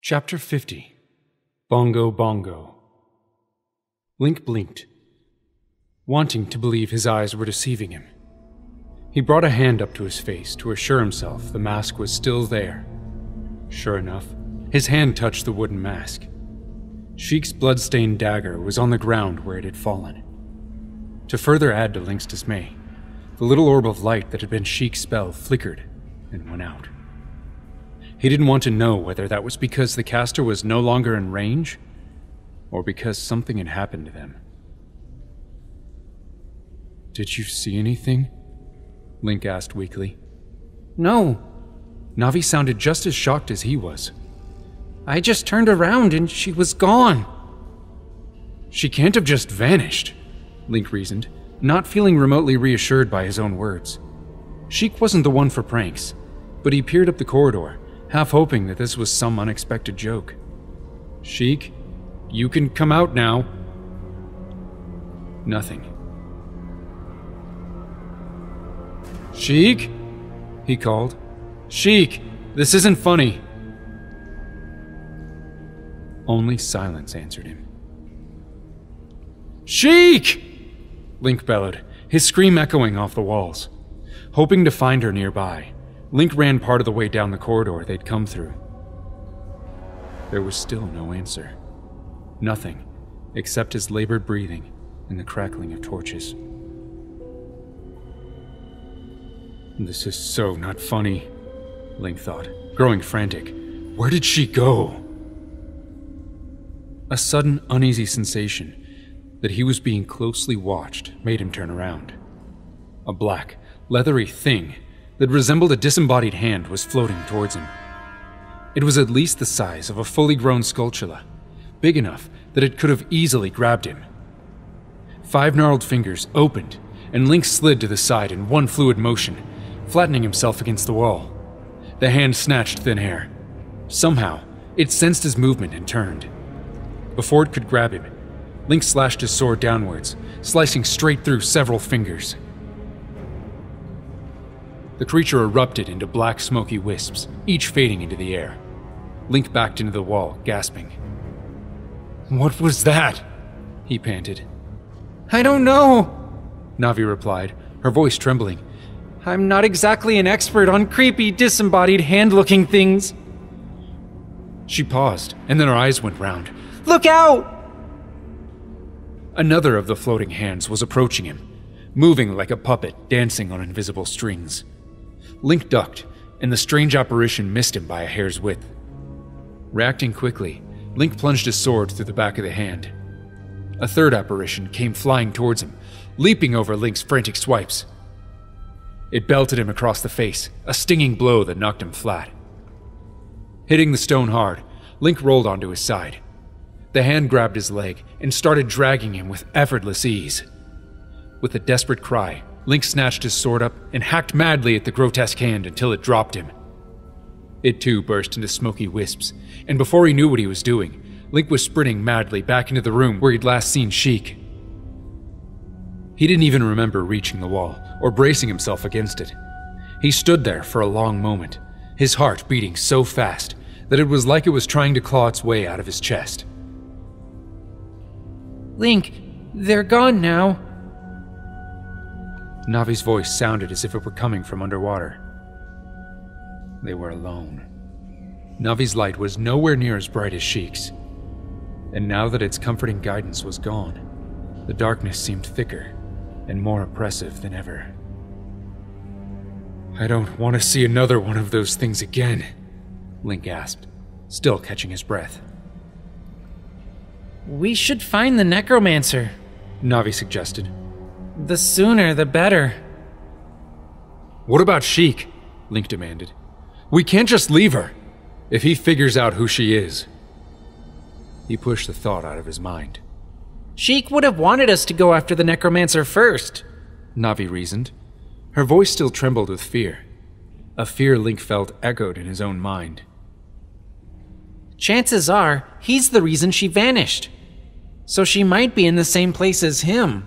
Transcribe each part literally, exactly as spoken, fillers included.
Chapter fifty. Bongo Bongo. Link blinked, wanting to believe his eyes were deceiving him. He brought a hand up to his face to assure himself the mask was still there. Sure enough, his hand touched the wooden mask. Sheik's blood-stained dagger was on the ground where it had fallen. To further add to Link's dismay, the little orb of light that had been Sheik's spell flickered and went out. He didn't want to know whether that was because the caster was no longer in range, or because something had happened to them. "Did you see anything?" Link asked weakly. No. Navi sounded just as shocked as he was. I just turned around and she was gone. "She can't have just vanished," Link reasoned, not feeling remotely reassured by his own words. Sheik wasn't the one for pranks, but he peered up the corridor, half hoping that this was some unexpected joke. "Sheik, you can come out now." Nothing. "Sheik?" he called. "Sheik, this isn't funny." Only silence answered him. "Sheik!" Link bellowed, his scream echoing off the walls. Hoping to find her nearby, Link ran part of the way down the corridor they'd come through. There was still no answer. Nothing, except his labored breathing and the crackling of torches. "This is so not funny," Link thought, growing frantic. Where did she go? A sudden, uneasy sensation that he was being closely watched made him turn around. A black, leathery thing that resembled a disembodied hand was floating towards him. It was at least the size of a fully grown Skulltula, big enough that it could have easily grabbed him. Five gnarled fingers opened, and Link slid to the side in one fluid motion, flattening himself against the wall. The hand snatched thin air. Somehow, it sensed his movement and turned. Before it could grab him, Link slashed his sword downwards, slicing straight through several fingers. The creature erupted into black, smoky wisps, each fading into the air. Link backed into the wall, gasping. "What was that?" he panted. I don't know, Navi replied, her voice trembling. I'm not exactly an expert on creepy, disembodied, hand-looking things. She paused, and then her eyes went round. Look out! Another of the floating hands was approaching him, moving like a puppet dancing on invisible strings. Link ducked, and the strange apparition missed him by a hair's width. Reacting quickly, Link plunged his sword through the back of the hand. A third apparition came flying towards him, leaping over Link's frantic swipes. It belted him across the face, a stinging blow that knocked him flat. Hitting the stone hard, Link rolled onto his side. The hand grabbed his leg and started dragging him with effortless ease. With a desperate cry, Link snatched his sword up and hacked madly at the grotesque hand until it dropped him. It too burst into smoky wisps, and before he knew what he was doing, Link was sprinting madly back into the room where he'd last seen Sheik. He didn't even remember reaching the wall or bracing himself against it. He stood there for a long moment, his heart beating so fast that it was like it was trying to claw its way out of his chest. Link, they're gone now. Navi's voice sounded as if it were coming from underwater. They were alone. Navi's light was nowhere near as bright as Sheik's. And now that its comforting guidance was gone, the darkness seemed thicker and more oppressive than ever. "I don't want to see another one of those things again," Link gasped, still catching his breath. We should find the necromancer, Navi suggested. The sooner the better. "What about Sheik?" Link demanded. "We can't just leave her. If he figures out who she is." He pushed the thought out of his mind. Sheik would have wanted us to go after the necromancer first, Navi reasoned. Her voice still trembled with fear, a fear Link felt echoed in his own mind. Chances are, he's the reason she vanished. So she might be in the same place as him.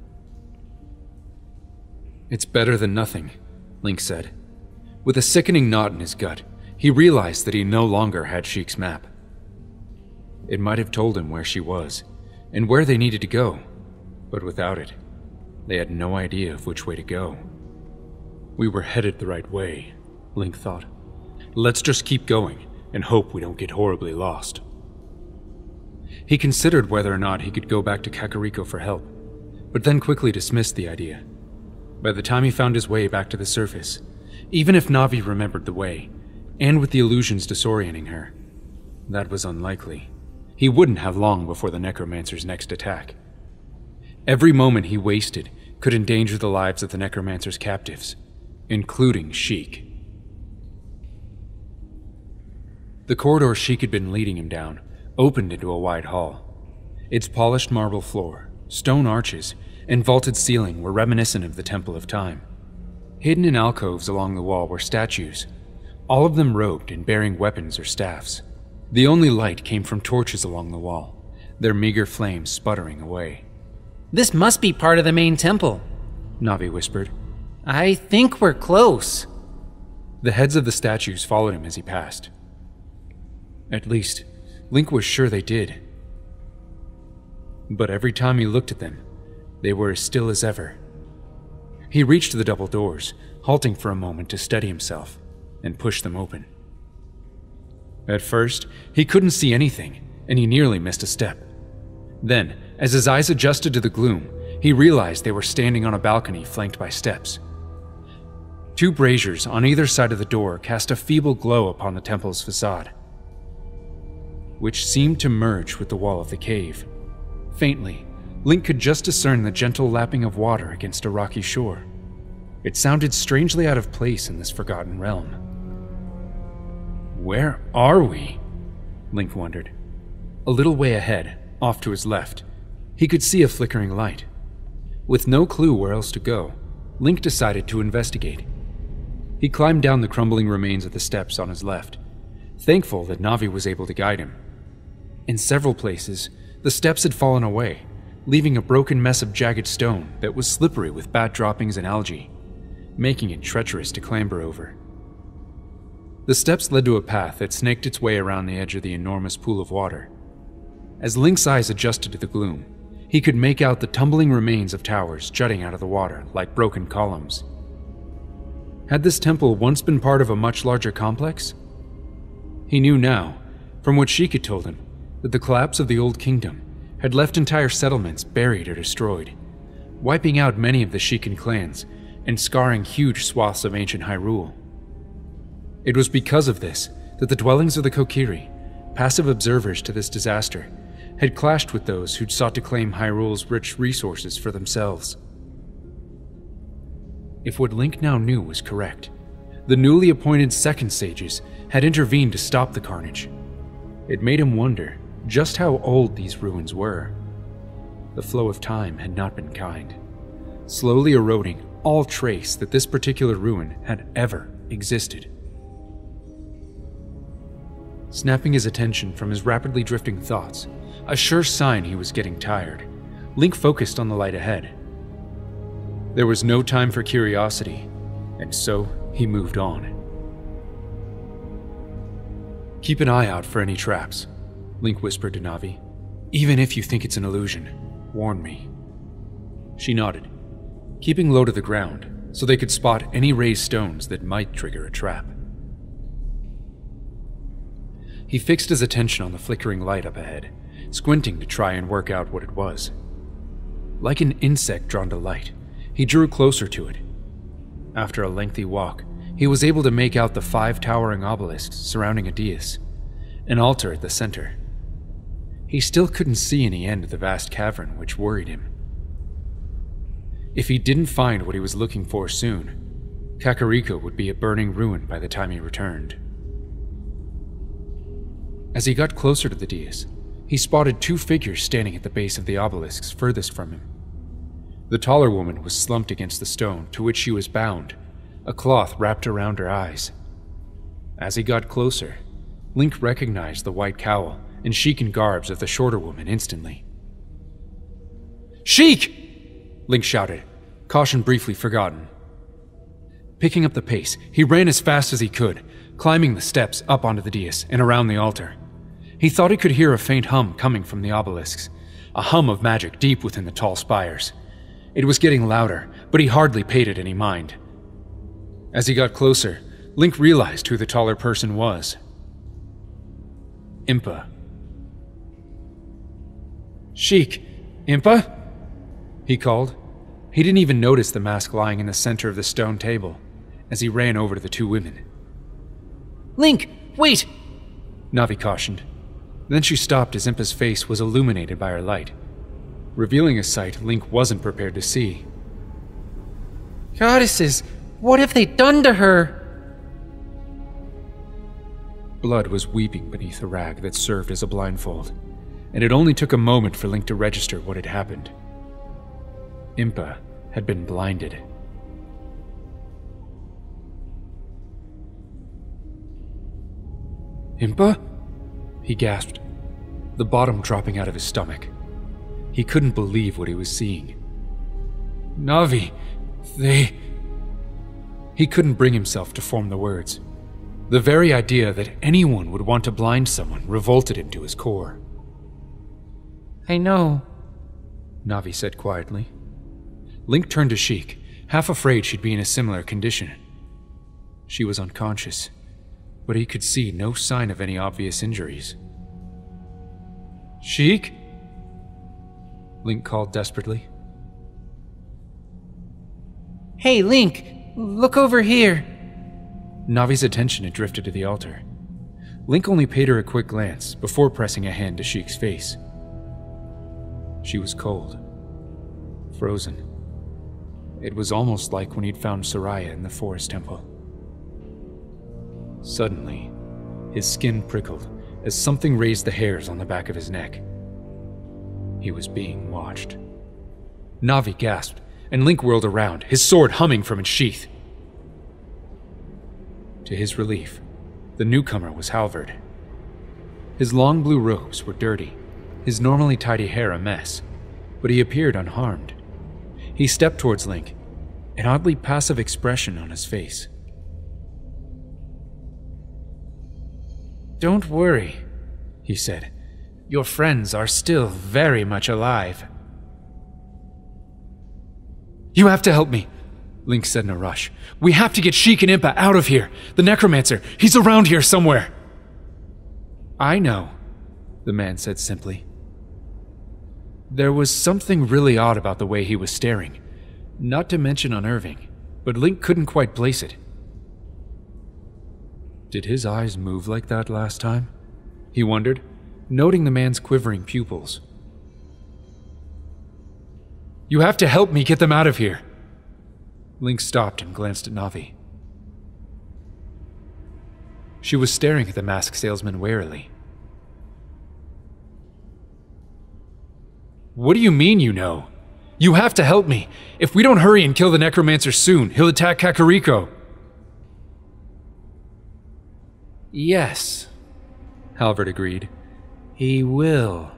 "It's better than nothing," Link said. With a sickening knot in his gut, he realized that he no longer had Sheik's map. It might have told him where she was, and where they needed to go, but without it, they had no idea of which way to go. We were headed the right way, Link thought. Let's just keep going and hope we don't get horribly lost. He considered whether or not he could go back to Kakariko for help, but then quickly dismissed the idea. By the time he found his way back to the surface, even if Navi remembered the way, and with the illusions disorienting her, that was unlikely. He wouldn't have long before the Necromancer's next attack. Every moment he wasted could endanger the lives of the Necromancer's captives, including Sheik. The corridor Sheik had been leading him down opened into a wide hall. Its polished marble floor, stone arches, and vaulted ceiling were reminiscent of the Temple of Time. Hidden in alcoves along the wall were statues, all of them robed and bearing weapons or staffs. The only light came from torches along the wall, their meager flames sputtering away. "This must be part of the main temple," Navi whispered. "I think we're close." The heads of the statues followed him as he passed. At least, Link was sure they did. But every time he looked at them, they were as still as ever. He reached the double doors, halting for a moment to steady himself, and pushed them open. At first, he couldn't see anything, and he nearly missed a step. Then, as his eyes adjusted to the gloom, he realized they were standing on a balcony flanked by steps. Two braziers on either side of the door cast a feeble glow upon the temple's facade, which seemed to merge with the wall of the cave. Faintly, Link could just discern the gentle lapping of water against a rocky shore. It sounded strangely out of place in this forgotten realm. Where are we? Link wondered. A little way ahead, off to his left, he could see a flickering light. With no clue where else to go, Link decided to investigate. He climbed down the crumbling remains of the steps on his left, thankful that Navi was able to guide him. In several places, the steps had fallen away, leaving a broken mess of jagged stone that was slippery with bat droppings and algae, making it treacherous to clamber over. The steps led to a path that snaked its way around the edge of the enormous pool of water. As Link's eyes adjusted to the gloom, he could make out the tumbling remains of towers jutting out of the water like broken columns. Had this temple once been part of a much larger complex? He knew now, from what Sheik had told him, that the collapse of the Old Kingdom had left entire settlements buried or destroyed, wiping out many of the Sheikan clans and scarring huge swaths of ancient Hyrule. It was because of this that the dwellings of the Kokiri, passive observers to this disaster, had clashed with those who'd sought to claim Hyrule's rich resources for themselves. If what Link now knew was correct, the newly appointed Second Sages had intervened to stop the carnage. It made him wonder just how old these ruins were. The flow of time had not been kind, slowly eroding all trace that this particular ruin had ever existed. Snapping his attention from his rapidly drifting thoughts, a sure sign he was getting tired, Link focused on the light ahead. There was no time for curiosity, and so he moved on. Keep an eye out for any traps, Link whispered to Navi. Even if you think it's an illusion, warn me. She nodded, keeping low to the ground so they could spot any raised stones that might trigger a trap. He fixed his attention on the flickering light up ahead, squinting to try and work out what it was. Like an insect drawn to light, he drew closer to it. After a lengthy walk, he was able to make out the five towering obelisks surrounding a dais, an altar at the center. He still couldn't see any end of the vast cavern, which worried him. If he didn't find what he was looking for soon, Kakariko would be a burning ruin by the time he returned. As he got closer to the dais, he spotted two figures standing at the base of the obelisks furthest from him. The taller woman was slumped against the stone to which she was bound, a cloth wrapped around her eyes. As he got closer, Link recognized the white cowl and Sheikan garbs of the shorter woman instantly. "Sheik!" Link shouted, caution briefly forgotten. Picking up the pace, he ran as fast as he could, climbing the steps up onto the dais and around the altar. He thought he could hear a faint hum coming from the obelisks, a hum of magic deep within the tall spires. It was getting louder, but he hardly paid it any mind. As he got closer, Link realized who the taller person was. Impa. "Sheik, Impa?" he called. He didn't even notice the mask lying in the center of the stone table as he ran over to the two women. "Link, wait!" Navi cautioned. Then she stopped as Impa's face was illuminated by her light, revealing a sight Link wasn't prepared to see. "Goddesses, what have they done to her?" Blood was weeping beneath a rag that served as a blindfold, and it only took a moment for Link to register what had happened. Impa had been blinded. "Impa?" he gasped, the bottom dropping out of his stomach. He couldn't believe what he was seeing. "Navi, they..." He couldn't bring himself to form the words. The very idea that anyone would want to blind someone revolted him to his core. "I know," Navi said quietly. Link turned to Sheik, half afraid she'd be in a similar condition. She was unconscious, but he could see no sign of any obvious injuries. "Sheik?" Link called desperately. "Hey, Link, look over here." Navi's attention had drifted to the altar. Link only paid her a quick glance before pressing a hand to Sheik's face. She was cold, frozen. It was almost like when he'd found Soraya in the forest temple. Suddenly, his skin prickled as something raised the hairs on the back of his neck. He was being watched. Navi gasped, and Link whirled around, his sword humming from its sheath. To his relief, the newcomer was Halvard. His long blue robes were dirty, his normally tidy hair a mess, but he appeared unharmed. He stepped towards Link, an oddly passive expression on his face. "Don't worry," he said. "Your friends are still very much alive." "You have to help me," Link said in a rush. "We have to get Sheik and Impa out of here. The Necromancer, he's around here somewhere." "I know," the man said simply. There was something really odd about the way he was staring, not to mention unnerving, but Link couldn't quite place it. Did his eyes move like that last time? He wondered, noting the man's quivering pupils. "You have to help me get them out of here." Link stopped and glanced at Navi. She was staring at the masked salesman warily. "What do you mean you know? You have to help me. If we don't hurry and kill the Necromancer soon, he'll attack Kakariko." "Yes," Halvard agreed. "he will."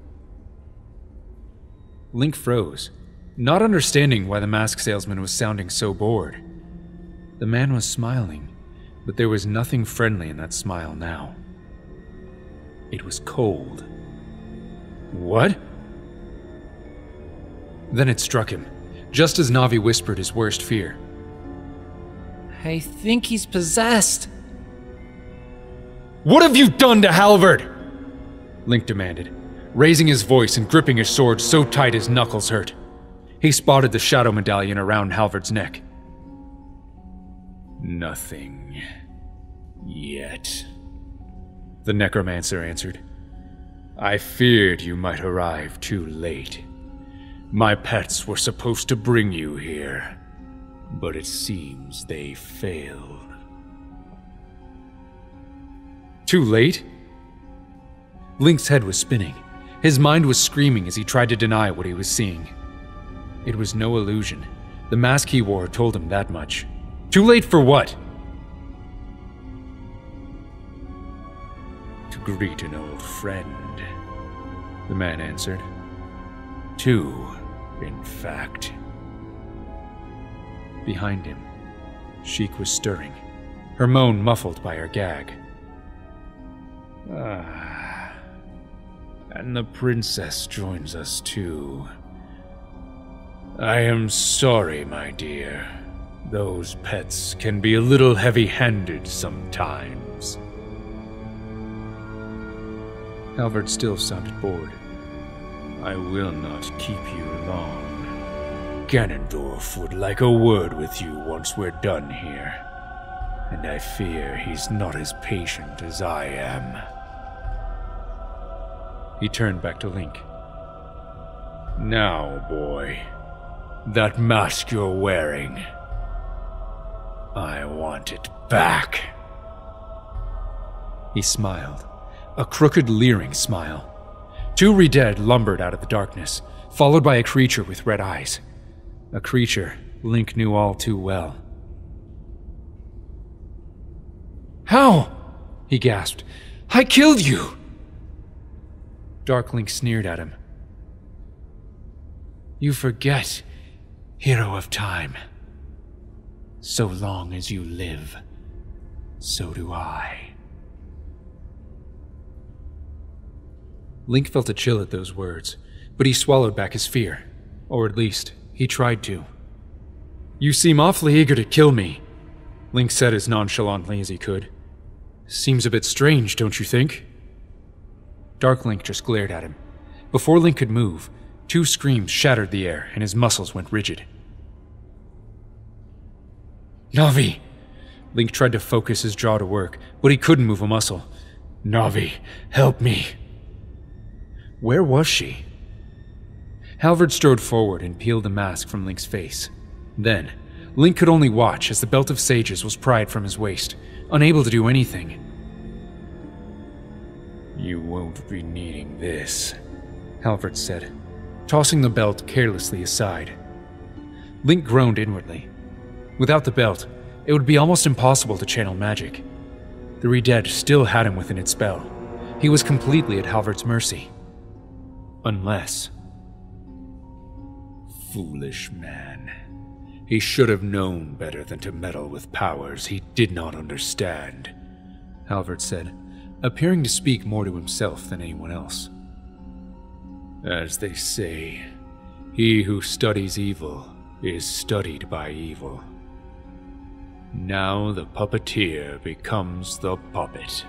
Link froze, not understanding why the masked salesman was sounding so bored. The man was smiling, but there was nothing friendly in that smile now. It was cold. "What?" Then it struck him, just as Navi whispered his worst fear. "I think he's possessed." "What have you done to Halvard?" Link demanded, raising his voice and gripping his sword so tight his knuckles hurt. He spotted the shadow medallion around Halvard's neck. "Nothing. Yet," the Necromancer answered. "I feared you might arrive too late. My pets were supposed to bring you here, but it seems they failed." Too late? Link's head was spinning. His mind was screaming as he tried to deny what he was seeing. It was no illusion. The mask he wore told him that much. Too late for what? "To greet an old friend," the man answered. "Two, in fact." Behind him, Sheik was stirring, her moan muffled by her gag. "Ah," And the princess joins us too. I am sorry, my dear. Those pets can be a little heavy-handed sometimes. Halvard still sounded bored. I will not keep you long. Ganondorf would like a word with you once we're done here. And I fear he's not as patient as I am. He turned back to Link. Now, boy, that mask you're wearing, I want it back. He smiled, a crooked, leering smile. Two Redead lumbered out of the darkness, followed by a creature with red eyes. A creature Link knew all too well. How? He gasped. I killed you! Dark Link sneered at him. You forget, Hero of Time. So long as you live, so do I. Link felt a chill at those words, but he swallowed back his fear. Or at least, he tried to. You seem awfully eager to kill me, Link said as nonchalantly as he could. Seems a bit strange, don't you think? Dark Link just glared at him. Before Link could move, two screams shattered the air and his muscles went rigid. Navi! Link tried to focus his jaw to work, but he couldn't move a muscle. Navi, help me! Where was she? Halvard strode forward and peeled the mask from Link's face. Then, Link could only watch as the belt of sages was pried from his waist, unable to do anything. You won't be needing this, Halvard said, tossing the belt carelessly aside. Link groaned inwardly. Without the belt, it would be almost impossible to channel magic. The Redead still had him within its spell. He was completely at Halvard's mercy. Unless... Foolish man. He should have known better than to meddle with powers he did not understand, Halvard said, appearing to speak more to himself than anyone else. As they say, he who studies evil is studied by evil. Now the puppeteer becomes the puppet.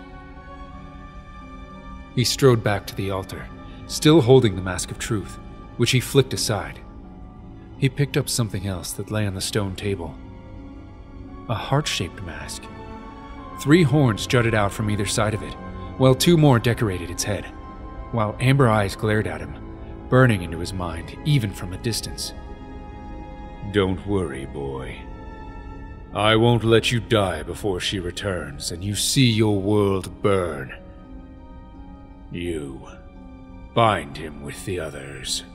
He strode back to the altar, still holding the Mask of Truth, which he flicked aside. He picked up something else that lay on the stone table. A heart-shaped mask. Three horns jutted out from either side of it, while two more decorated its head, while amber eyes glared at him, burning into his mind even from a distance. Don't worry, boy. I won't let you die before she returns and you see your world burn. You bind him with the others.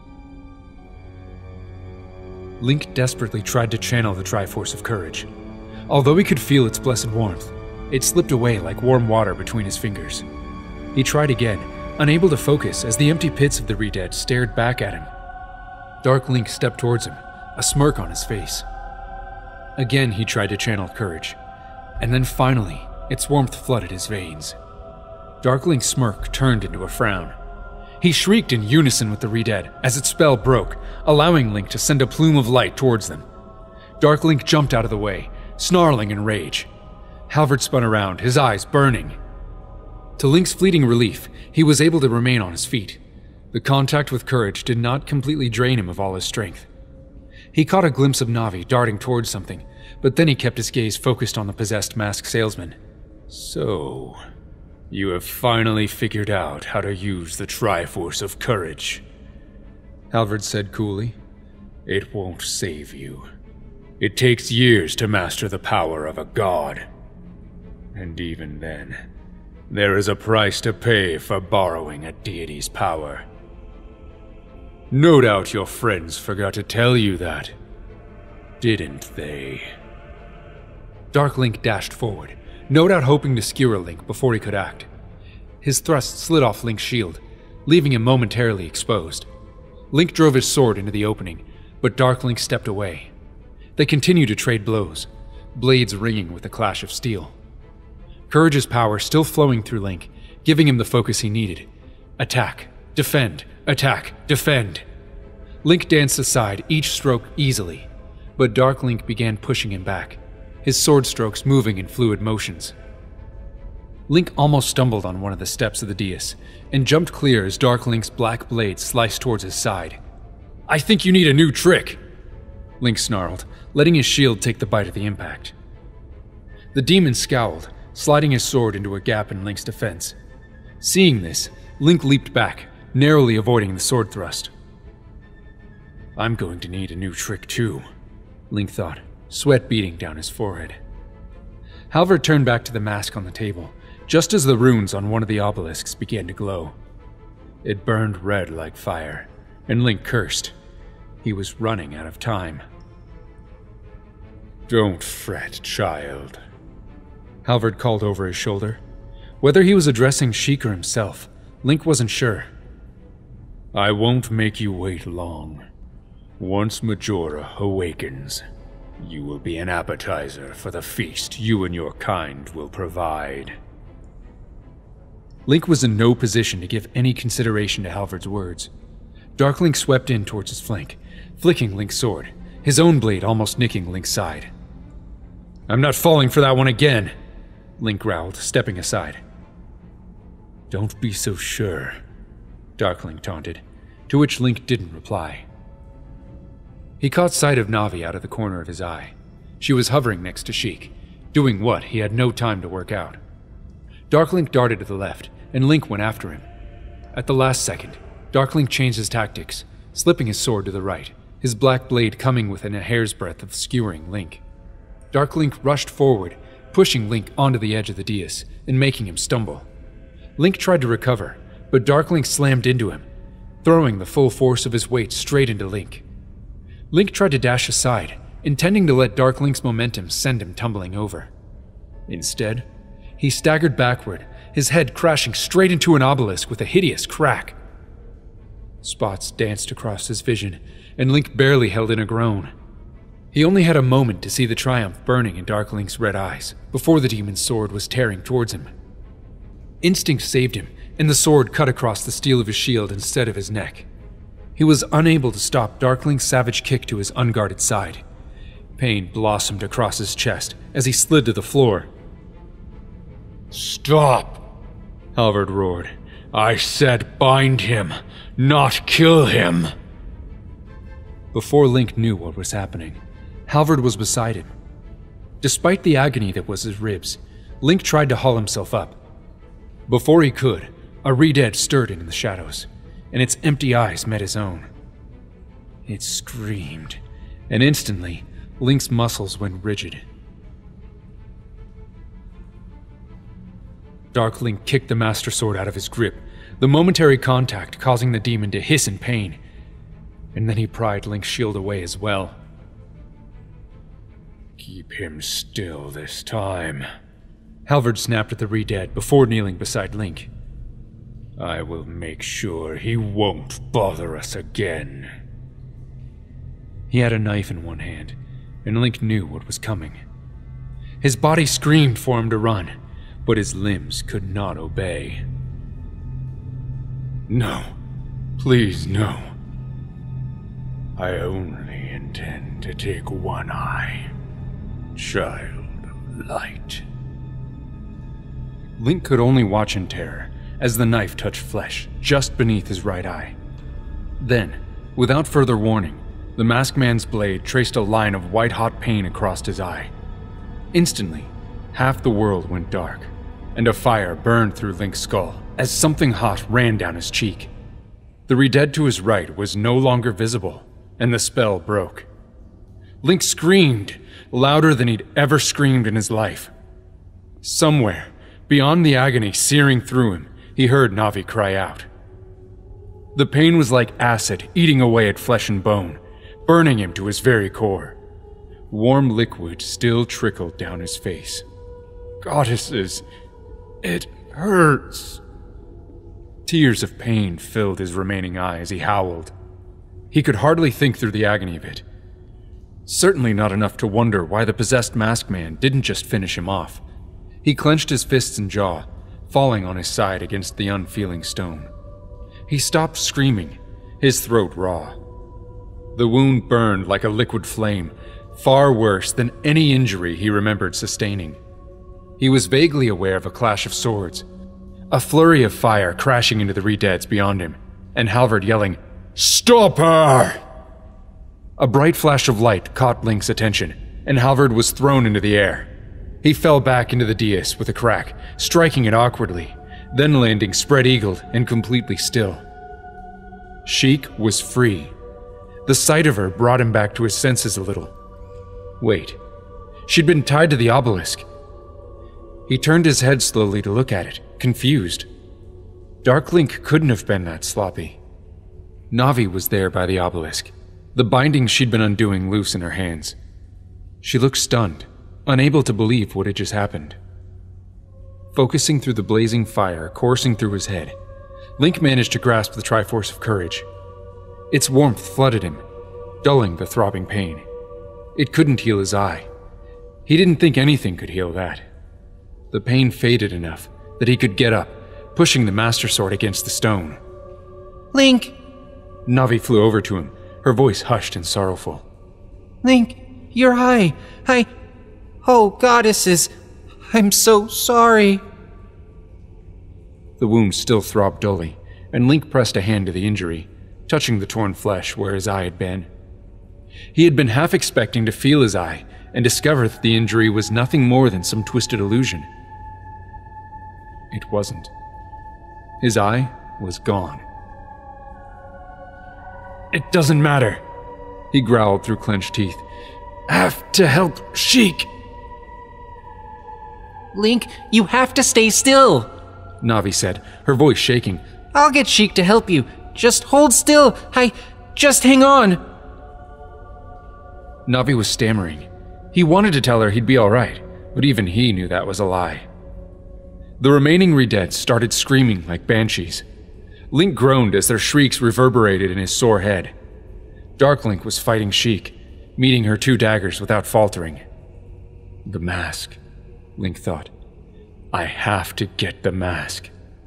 Link desperately tried to channel the Triforce of Courage. Although he could feel its blessed warmth, it slipped away like warm water between his fingers. He tried again, unable to focus as the empty pits of the Redead stared back at him. Dark Link stepped towards him, a smirk on his face. Again he tried to channel courage, and then finally, its warmth flooded his veins. Dark Link's smirk turned into a frown. He shrieked in unison with the Redead as its spell broke, allowing Link to send a plume of light towards them. Dark Link jumped out of the way, snarling in rage. Halvard spun around, his eyes burning. To Link's fleeting relief, he was able to remain on his feet. The contact with courage did not completely drain him of all his strength. He caught a glimpse of Navi darting towards something, but then he kept his gaze focused on the possessed masked salesman. So, you have finally figured out how to use the Triforce of Courage, Halvard said coolly. It won't save you. It takes years to master the power of a god. And even then, there is a price to pay for borrowing a deity's power. No doubt your friends forgot to tell you that, didn't they? Dark Link dashed forward, no doubt hoping to skewer Link before he could act. His thrust slid off Link's shield, leaving him momentarily exposed. Link drove his sword into the opening, but Dark Link stepped away. They continued to trade blows, blades ringing with the clash of steel. Courage's power still flowing through Link, giving him the focus he needed. Attack, defend, attack, defend. Link danced aside each stroke easily, but Dark Link began pushing him back, his sword strokes moving in fluid motions. Link almost stumbled on one of the steps of the dais, and jumped clear as Dark Link's black blade sliced towards his side. "I think you need a new trick," Link snarled, letting his shield take the bite of the impact. The demon scowled, sliding his sword into a gap in Link's defense. Seeing this, Link leaped back, narrowly avoiding the sword thrust. "I'm going to need a new trick too," Link thought, sweat beading down his forehead. Halvard turned back to the mask on the table, just as the runes on one of the obelisks began to glow. It burned red like fire, and Link cursed. He was running out of time. "Don't fret, child," Halvard called over his shoulder. Whether he was addressing Sheik or himself, Link wasn't sure. "I won't make you wait long. Once Majora awakens, you will be an appetizer for the feast you and your kind will provide." Link was in no position to give any consideration to Halvard's words. Dark Link swept in towards his flank, flicking Link's sword, his own blade almost nicking Link's side. "I'm not falling for that one again," Link growled, stepping aside. "Don't be so sure," Dark Link taunted, to which Link didn't reply. He caught sight of Navi out of the corner of his eye. She was hovering next to Sheik, doing what he had no time to work out. Dark Link darted to the left, and Link went after him. At the last second, Dark Link changed his tactics, slipping his sword to the right, his black blade coming within a hair's breadth of skewering Link. Dark Link rushed forward, pushing Link onto the edge of the dais and making him stumble. Link tried to recover, but Dark Link slammed into him, throwing the full force of his weight straight into Link. Link tried to dash aside, intending to let Dark Link's momentum send him tumbling over. Instead, he staggered backward, his head crashing straight into an obelisk with a hideous crack. Spots danced across his vision, and Link barely held in a groan. He only had a moment to see the triumph burning in Dark Link's red eyes before the demon's sword was tearing towards him. Instinct saved him, and the sword cut across the steel of his shield instead of his neck. He was unable to stop Dark Link's savage kick to his unguarded side. Pain blossomed across his chest as he slid to the floor. "Stop!" Halvard roared. "I said bind him, not kill him!" Before Link knew what was happening, Halvard was beside him. Despite the agony that was his ribs, Link tried to haul himself up. Before he could, a Redead stirred in the shadows, and its empty eyes met his own. It screamed, and instantly, Link's muscles went rigid. Dark Link kicked the Master Sword out of his grip, the momentary contact causing the demon to hiss in pain, and then he pried Link's shield away as well. "Keep him still this time," Halvard snapped at the Redead before kneeling beside Link. "I will make sure he won't bother us again." He had a knife in one hand, and Link knew what was coming. His body screamed for him to run, but his limbs could not obey. "No, please no. I only intend to take one eye, child of light." Link could only watch in terror as the knife touched flesh just beneath his right eye. Then, without further warning, the masked man's blade traced a line of white-hot pain across his eye. Instantly, half the world went dark, and a fire burned through Link's skull as something hot ran down his cheek. The Redead to his right was no longer visible, and the spell broke. Link screamed, louder than he'd ever screamed in his life. Somewhere, beyond the agony searing through him, he heard Navi cry out. The pain was like acid eating away at flesh and bone, burning him to his very core. Warm liquid still trickled down his face. "Goddesses, it hurts." Tears of pain filled his remaining eye as he howled. He could hardly think through the agony of it. Certainly not enough to wonder why the possessed masked man didn't just finish him off. He clenched his fists and jaw, falling on his side against the unfeeling stone. He stopped screaming, his throat raw. The wound burned like a liquid flame, far worse than any injury he remembered sustaining. He was vaguely aware of a clash of swords, a flurry of fire crashing into the Redeads beyond him, and Halvard yelling, "Stop her!" A bright flash of light caught Link's attention, and Halvard was thrown into the air. He fell back into the dais with a crack, striking it awkwardly, then landing spread-eagled and completely still. Sheik was free. The sight of her brought him back to his senses a little. Wait, she'd been tied to the obelisk. He turned his head slowly to look at it, confused. Dark Link couldn't have been that sloppy. Navi was there by the obelisk, the binding she'd been undoing loose in her hands. She looked stunned, unable to believe what had just happened. Focusing through the blazing fire coursing through his head, Link managed to grasp the Triforce of Courage. Its warmth flooded him, dulling the throbbing pain. It couldn't heal his eye. He didn't think anything could heal that. The pain faded enough that he could get up, pushing the Master Sword against the stone. Link! Navi flew over to him, her voice hushed and sorrowful. Link, your eye! I... Oh, goddesses! I'm so sorry! The wound still throbbed dully, and Link pressed a hand to the injury, touching the torn flesh where his eye had been. He had been half expecting to feel his eye and discover that the injury was nothing more than some twisted illusion. It wasn't. His eye was gone. "It doesn't matter," he growled through clenched teeth. "I have to help Sheik." Link, you have to stay still, Navi said, her voice shaking. I'll get Sheik to help you. Just hold still. I... Just hang on. Navi was stammering. He wanted to tell her he'd be all right, but even he knew that was a lie. The remaining Redeads started screaming like banshees. Link groaned as their shrieks reverberated in his sore head. Dark Link was fighting Sheik, meeting her two daggers without faltering. The mask, Link thought. I have to get the mask.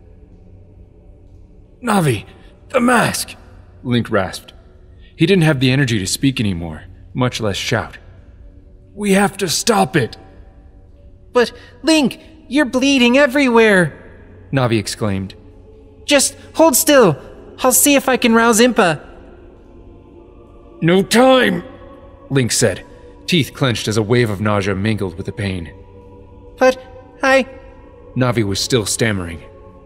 Navi, the mask, Link rasped. He didn't have the energy to speak anymore, much less shout. We have to stop it. But, Link, you're bleeding everywhere, Navi exclaimed. Just hold still. I'll see if I can rouse Impa. No time, Link said, teeth clenched as a wave of nausea mingled with the pain. But I... Navi was still stammering.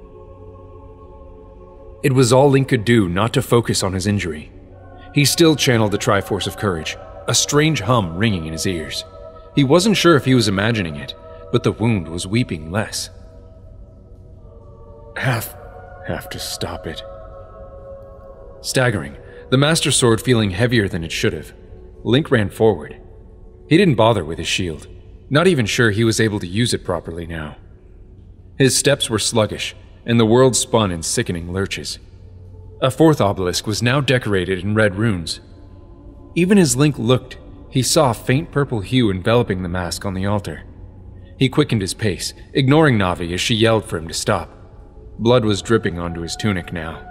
It was all Link could do not to focus on his injury. He still channeled the Triforce of Courage, a strange hum ringing in his ears. He wasn't sure if he was imagining it, but the wound was weeping less. Have... have to stop it. Staggering, the Master Sword feeling heavier than it should have, Link ran forward. He didn't bother with his shield, not even sure he was able to use it properly now. His steps were sluggish, and the world spun in sickening lurches. A fourth obelisk was now decorated in red runes. Even as Link looked, he saw a faint purple hue enveloping the mask on the altar. He quickened his pace, ignoring Navi as she yelled for him to stop. Blood was dripping onto his tunic now.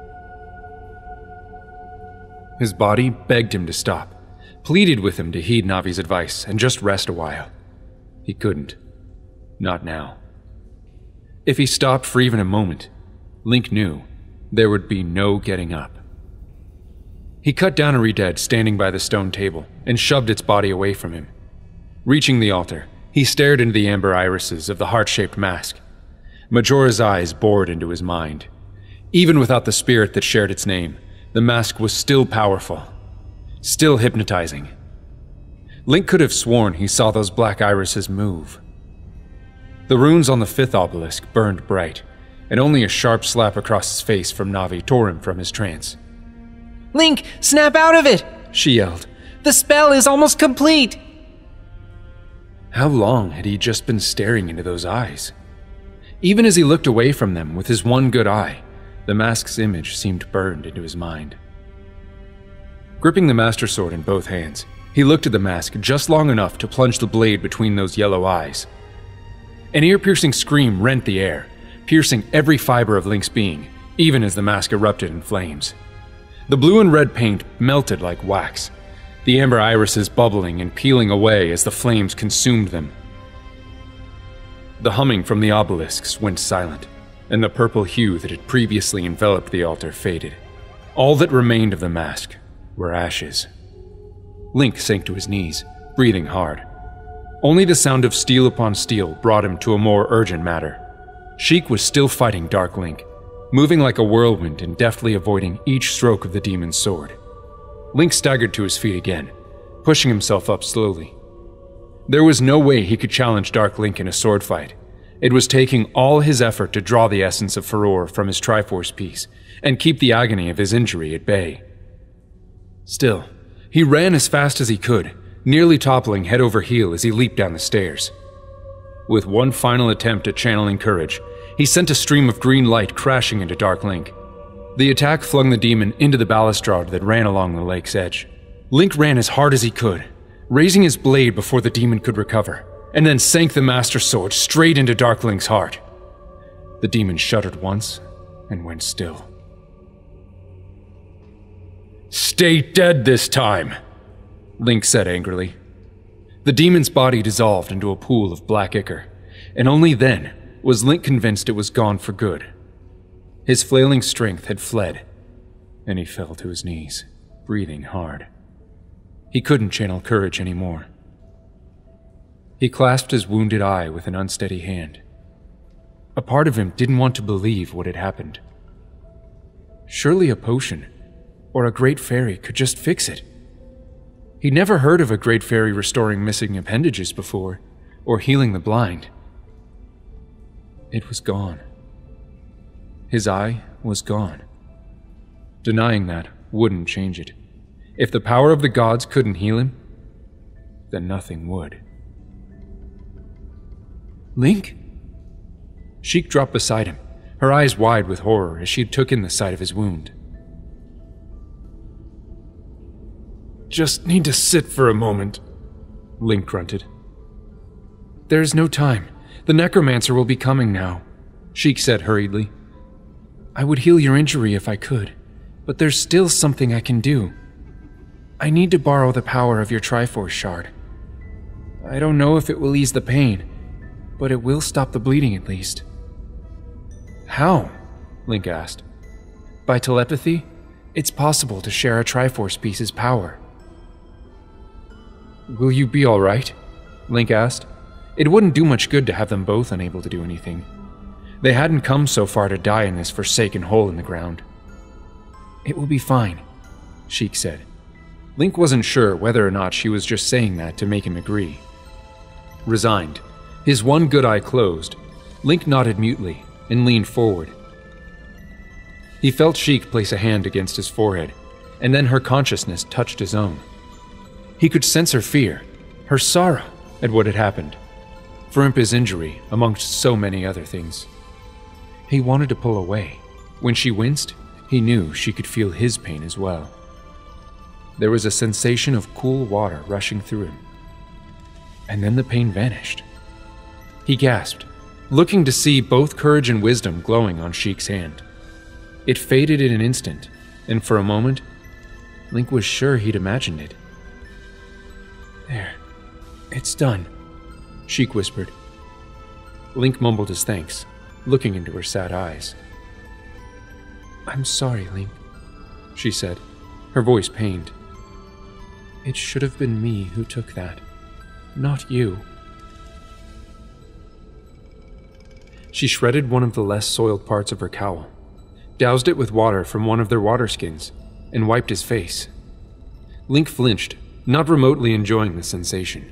His body begged him to stop, pleaded with him to heed Navi's advice and just rest a while. He couldn't. Not now. If he stopped for even a moment, Link knew there would be no getting up. He cut down a Redead standing by the stone table and shoved its body away from him. Reaching the altar, he stared into the amber irises of the heart-shaped mask. Majora's eyes bored into his mind. Even without the spirit that shared its name, the mask was still powerful, still hypnotizing. Link could have sworn he saw those black irises move. The runes on the fifth obelisk burned bright, and only a sharp slap across his face from Navi tore him from his trance. Link, snap out of it! She yelled. The spell is almost complete! How long had he just been staring into those eyes? Even as he looked away from them with his one good eye, the mask's image seemed burned into his mind. Gripping the Master Sword in both hands, he looked at the mask just long enough to plunge the blade between those yellow eyes. An ear-piercing scream rent the air, piercing every fiber of Link's being, even as the mask erupted in flames. The blue and red paint melted like wax, the amber irises bubbling and peeling away as the flames consumed them. The humming from the obelisks went silent, and the purple hue that had previously enveloped the altar faded. All that remained of the mask were ashes. Link sank to his knees, breathing hard. Only the sound of steel upon steel brought him to a more urgent matter. Sheik was still fighting Dark Link, moving like a whirlwind and deftly avoiding each stroke of the demon's sword. Link staggered to his feet again, pushing himself up slowly. There was no way he could challenge Dark Link in a sword fight. It was taking all his effort to draw the essence of Furor from his Triforce piece and keep the agony of his injury at bay. Still, he ran as fast as he could, nearly toppling head over heel as he leaped down the stairs. With one final attempt at channeling courage, he sent a stream of green light crashing into Dark Link. The attack flung the demon into the balustrade that ran along the lake's edge. Link ran as hard as he could, raising his blade before the demon could recover, and then sank the Master Sword straight into Dark Link's heart. The demon shuddered once and went still. "Stay dead this time," Link said angrily. The demon's body dissolved into a pool of black ichor, and only then was Link convinced it was gone for good. His flailing strength had fled, and he fell to his knees, breathing hard. He couldn't channel courage anymore. He clasped his wounded eye with an unsteady hand. A part of him didn't want to believe what had happened. Surely a potion, or a great fairy, could just fix it. He'd never heard of a great fairy restoring missing appendages before, or healing the blind. It was gone. His eye was gone. Denying that wouldn't change it. If the power of the gods couldn't heal him, then nothing would. "Link?" Sheik dropped beside him, her eyes wide with horror as she took in the sight of his wound. "Just need to sit for a moment," Link grunted. "There's no time. The necromancer will be coming now," Sheik said hurriedly. "I would heal your injury if I could, but there's still something I can do. I need to borrow the power of your Triforce shard. I don't know if it will ease the pain, but it will stop the bleeding at least." "How?" Link asked. "By telepathy, it's possible to share a Triforce piece's power." "Will you be all right?" Link asked. It wouldn't do much good to have them both unable to do anything. They hadn't come so far to die in this forsaken hole in the ground. "It will be fine," Sheik said. Link wasn't sure whether or not she was just saying that to make him agree. Resigned, his one good eye closed, Link nodded mutely and leaned forward. He felt Sheik place a hand against his forehead, and then her consciousness touched his own. He could sense her fear, her sorrow at what had happened, for Impa's injury amongst so many other things. He wanted to pull away. When she winced, he knew she could feel his pain as well. There was a sensation of cool water rushing through him, and then the pain vanished. He gasped, looking to see both courage and wisdom glowing on Sheik's hand. It faded in an instant, and for a moment, Link was sure he'd imagined it. "There, it's done," Sheik whispered. Link mumbled his thanks, looking into her sad eyes. "I'm sorry, Link," she said, her voice pained. "It should have been me who took that, not you." She shredded one of the less soiled parts of her cowl, doused it with water from one of their water skins, and wiped his face. Link flinched, not remotely enjoying the sensation.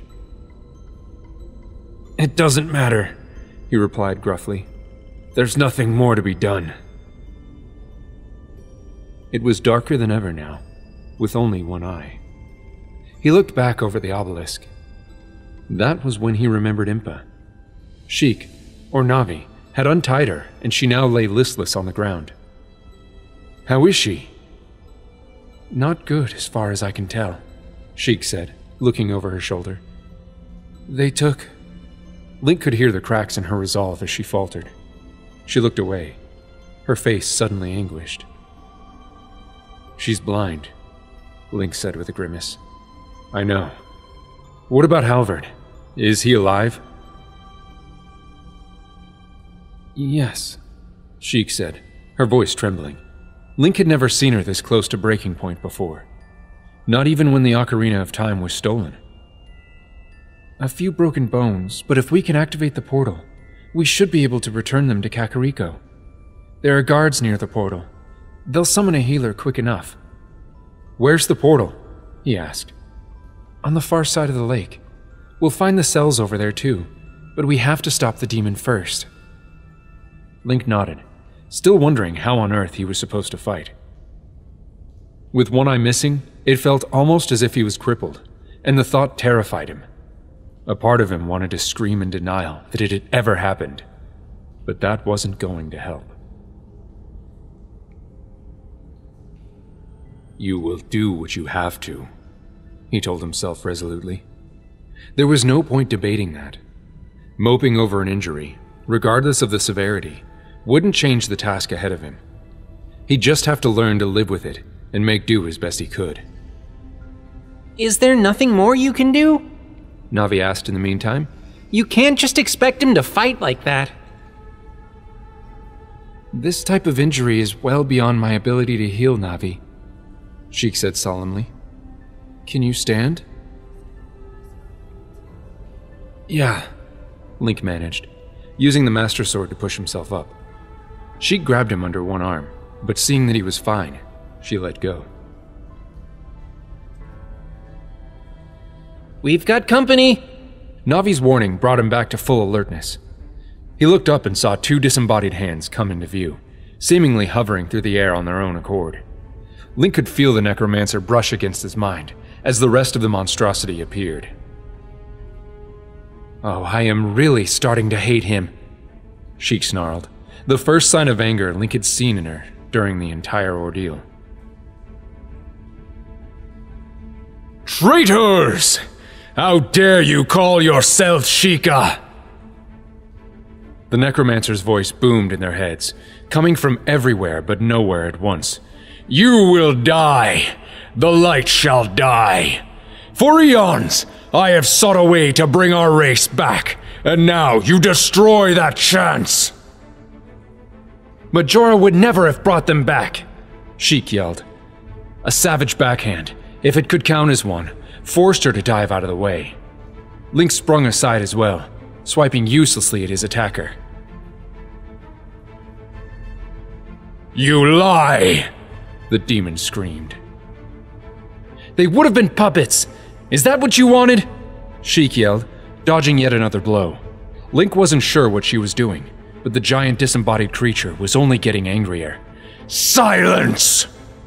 "It doesn't matter," he replied gruffly. "There's nothing more to be done." It was darker than ever now, with only one eye. He looked back over the obelisk. That was when he remembered Impa. Sheik, or Navi, had untied her, and she now lay listless on the ground. "How is she?" "Not good, as far as I can tell," Sheik said, looking over her shoulder. "They took..." Link could hear the cracks in her resolve as she faltered. She looked away. her face suddenly anguished. "She's blind," Link said with a grimace. "I know. What about Halvard? Is he alive?" "Yes," Sheik said, her voice trembling. Link had never seen her this close to breaking point before. Not even when the Ocarina of Time was stolen. "A few broken bones, but if we can activate the portal, we should be able to return them to Kakariko. There are guards near the portal. They'll summon a healer quick enough." "Where's the portal?" he asked. "On the far side of the lake. We'll find the cells over there too, but we have to stop the demon first." Link nodded, still wondering how on earth he was supposed to fight. With one eye missing, it felt almost as if he was crippled, and the thought terrified him. A part of him wanted to scream in denial that it had ever happened, but that wasn't going to help. "You will do what you have to," he told himself resolutely. There was no point debating that. Moping over an injury, regardless of the severity, wouldn't change the task ahead of him. He'd just have to learn to live with it and make do as best he could. "Is there nothing more you can do?" Navi asked in the meantime. "You can't just expect him to fight like that." "This type of injury is well beyond my ability to heal, Navi," Sheik said solemnly. "Can you stand?" "Yeah," Link managed, using the Master Sword to push himself up. Sheik grabbed him under one arm, but seeing that he was fine, she let go. "We've got company!" Navi's warning brought him back to full alertness. He looked up and saw two disembodied hands come into view, seemingly hovering through the air on their own accord. Link could feel the necromancer brush against his mind as the rest of the monstrosity appeared. "Oh, I am really starting to hate him," Sheik snarled, the first sign of anger Link had seen in her during the entire ordeal. "Traitors! How dare you call yourself Sheikah?" The necromancer's voice boomed in their heads, coming from everywhere but nowhere at once. "You will die! The light shall die! For eons, I have sought a way to bring our race back, and now you destroy that chance!" "Majora would never have brought them back," Sheik yelled. A savage backhand, if it could count as one, forced her to dive out of the way. Link sprung aside as well, swiping uselessly at his attacker. "You lie!" the demon screamed. "They would have been puppets! Is that what you wanted?" Sheik yelled, dodging yet another blow. Link wasn't sure what she was doing, but the giant disembodied creature was only getting angrier. "Silence!"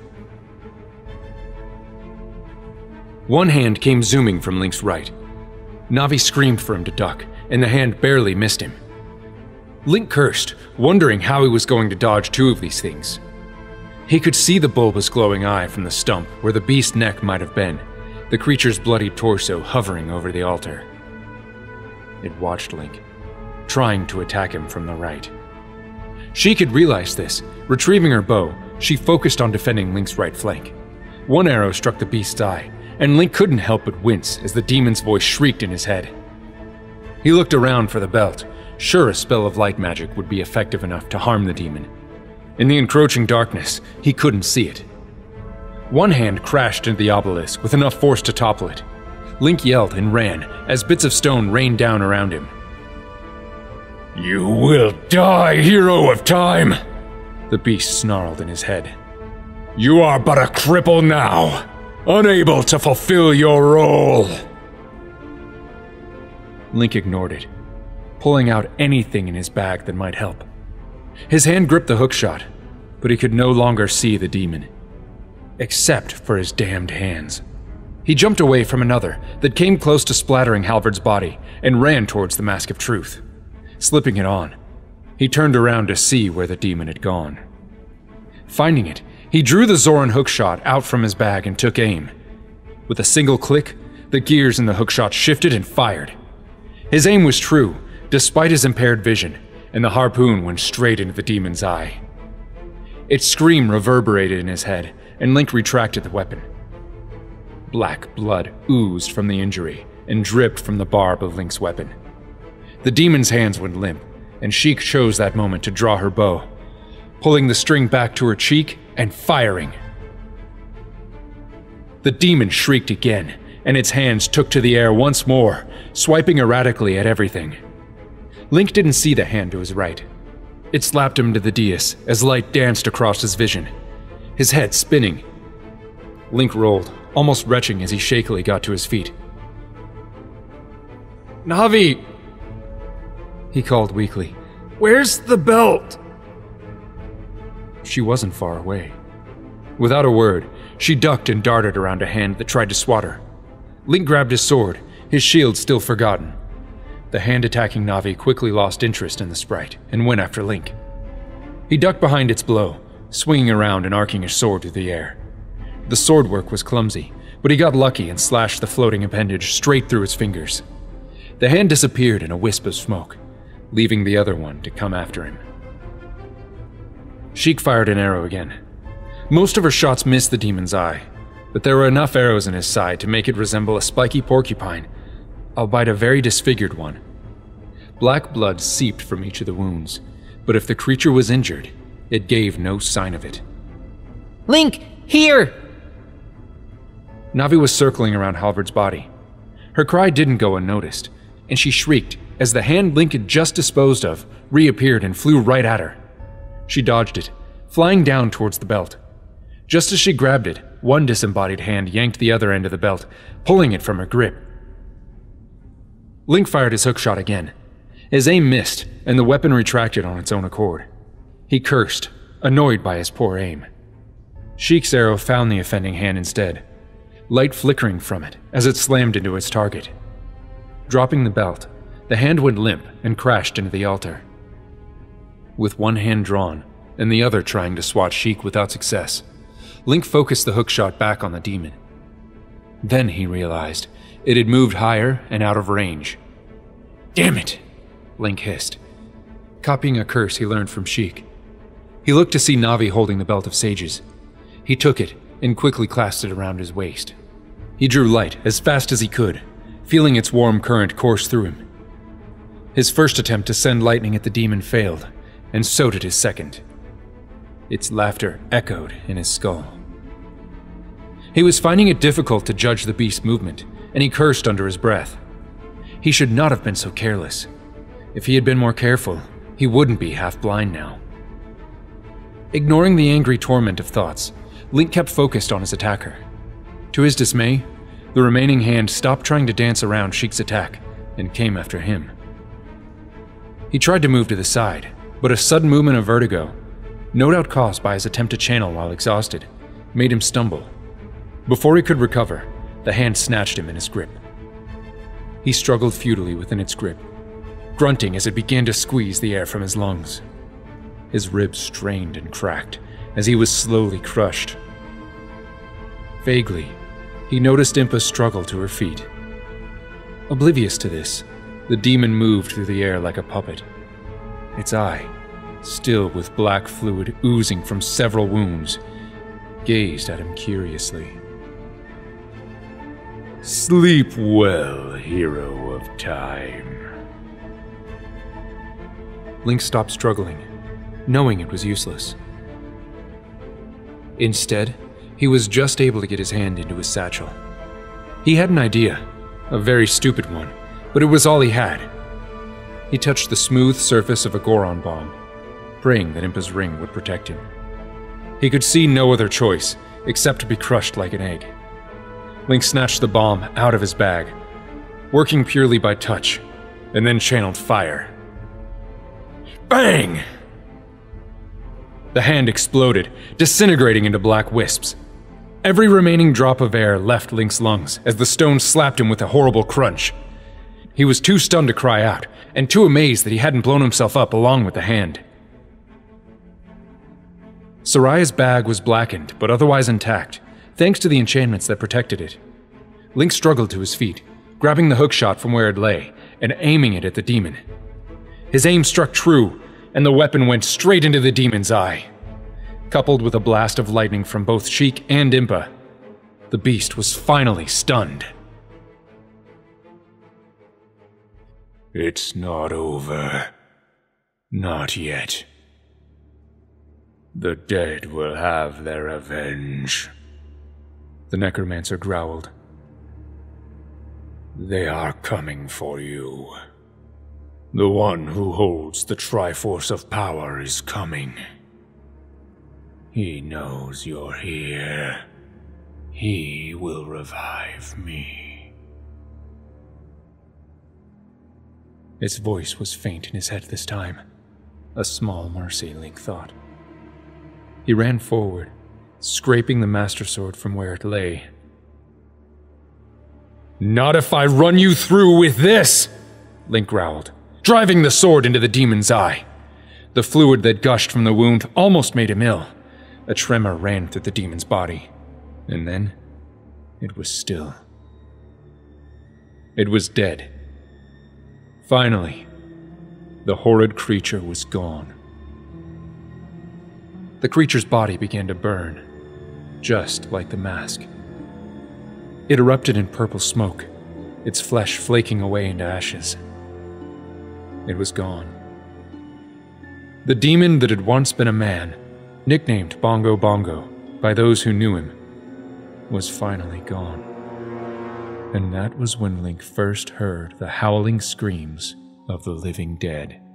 One hand came zooming from Link's right. Navi screamed for him to duck, and the hand barely missed him. Link cursed, wondering how he was going to dodge two of these things. He could see the bulbous glowing eye from the stump where the beast's neck might have been, the creature's bloody torso hovering over the altar. It watched Link, trying to attack him from the right. She could realize this. Retrieving her bow, she focused on defending Link's right flank. One arrow struck the beast's eye, and Link couldn't help but wince as the demon's voice shrieked in his head. He looked around for the belt, sure a spell of light magic would be effective enough to harm the demon. In the encroaching darkness, he couldn't see it. One hand crashed into the obelisk with enough force to topple it. Link yelled and ran as bits of stone rained down around him. "You will die, hero of time!" the beast snarled in his head. "You are but a cripple now, unable to fulfill your role." Link ignored it, pulling out anything in his bag that might help. His hand gripped the hookshot, but he could no longer see the demon. Except for his damned hands. He jumped away from another that came close to splattering Halvard's body and ran towards the Mask of Truth. Slipping it on, he turned around to see where the demon had gone. Finding it, he drew the Zoran hookshot out from his bag and took aim. With a single click, the gears in the hookshot shifted and fired. His aim was true, despite his impaired vision, and the harpoon went straight into the demon's eye. Its scream reverberated in his head, and Link retracted the weapon. Black blood oozed from the injury and dripped from the barb of Link's weapon. The demon's hands went limp, and Sheik chose that moment to draw her bow, pulling the string back to her cheek and firing. The demon shrieked again, and its hands took to the air once more, swiping erratically at everything. Link didn't see the hand to his right. It slapped him to the dais as light danced across his vision, his head spinning. Link rolled, almost retching as he shakily got to his feet. "Navi!" he called weakly. "Where's the belt?" She wasn't far away. Without a word, she ducked and darted around a hand that tried to swat her. Link grabbed his sword, his shield still forgotten. The hand attacking Navi quickly lost interest in the sprite and went after Link. He ducked behind its blow, swinging around and arcing his sword through the air. The sword work was clumsy, but he got lucky and slashed the floating appendage straight through its fingers. The hand disappeared in a wisp of smoke, leaving the other one to come after him. Sheik fired an arrow again. Most of her shots missed the demon's eye, but there were enough arrows in his side to make it resemble a spiky porcupine, albeit a very disfigured one. Black blood seeped from each of the wounds, but if the creature was injured, it gave no sign of it. "Link, here!" Navi was circling around Halvard's body. Her cry didn't go unnoticed, and she shrieked as the hand Link had just disposed of reappeared and flew right at her. She dodged it, flying down towards the belt. Just as she grabbed it, one disembodied hand yanked the other end of the belt, pulling it from her grip. Link fired his hookshot again. His aim missed, and the weapon retracted on its own accord. He cursed, annoyed by his poor aim. Sheik's arrow found the offending hand instead, light flickering from it as it slammed into its target. Dropping the belt, the hand went limp and crashed into the altar. With one hand drawn, and the other trying to swat Sheik without success, Link focused the hookshot back on the demon. Then he realized it had moved higher and out of range. "Damn it!" Link hissed, copying a curse he learned from Sheik. He looked to see Navi holding the Belt of Sages. He took it and quickly clasped it around his waist. He drew light as fast as he could, feeling its warm current course through him. His first attempt to send lightning at the demon failed, and so did his second. Its laughter echoed in his skull. He was finding it difficult to judge the beast's movement, and he cursed under his breath. He should not have been so careless. If he had been more careful, he wouldn't be half blind now. Ignoring the angry torment of thoughts, Link kept focused on his attacker. To his dismay, the remaining hand stopped trying to dance around Sheik's attack and came after him. He tried to move to the side, but a sudden movement of vertigo, no doubt caused by his attempt to channel while exhausted, made him stumble. Before he could recover, the hand snatched him in his grip. He struggled futilely within its grip, grunting as it began to squeeze the air from his lungs. His ribs strained and cracked as he was slowly crushed. Vaguely, he noticed Impa struggle to her feet. Oblivious to this, the demon moved through the air like a puppet. Its eye, still with black fluid oozing from several wounds, gazed at him curiously. "Sleep well, hero of time." Link stopped struggling, knowing it was useless. Instead, he was just able to get his hand into his satchel. He had an idea, a very stupid one, but it was all he had. He touched the smooth surface of a Goron bomb, praying that Impa's ring would protect him. He could see no other choice except to be crushed like an egg. Link snatched the bomb out of his bag, working purely by touch, and then channeled fire. Bang! The hand exploded, disintegrating into black wisps. Every remaining drop of air left Link's lungs as the stone slapped him with a horrible crunch. He was too stunned to cry out, and too amazed that he hadn't blown himself up along with the hand. Soraya's bag was blackened, but otherwise intact, thanks to the enchantments that protected it. Link struggled to his feet, grabbing the hookshot from where it lay, and aiming it at the demon. His aim struck true, and the weapon went straight into the demon's eye. coupled with a blast of lightning from both Sheik and Impa. The beast was finally stunned. It's not over. Not yet. The dead will have their revenge. The necromancer growled. They are coming for you. The one who holds the Triforce of Power is coming. He knows you're here. He will revive me. Its voice was faint in his head this time. A small mercy, Link thought. He ran forward, scraping the Master Sword from where it lay. Not if I run you through with this! Link growled, driving the sword into the demon's eye. The fluid that gushed from the wound almost made him ill. A tremor ran through the demon's body, and then it was still. It was dead. Finally, the horrid creature was gone. The creature's body began to burn, just like the mask. It erupted in purple smoke, its flesh flaking away into ashes. It was gone. The demon that had once been a man, nicknamed Bongo Bongo by those who knew him, was finally gone. And that was when Link first heard the howling screams of the living dead.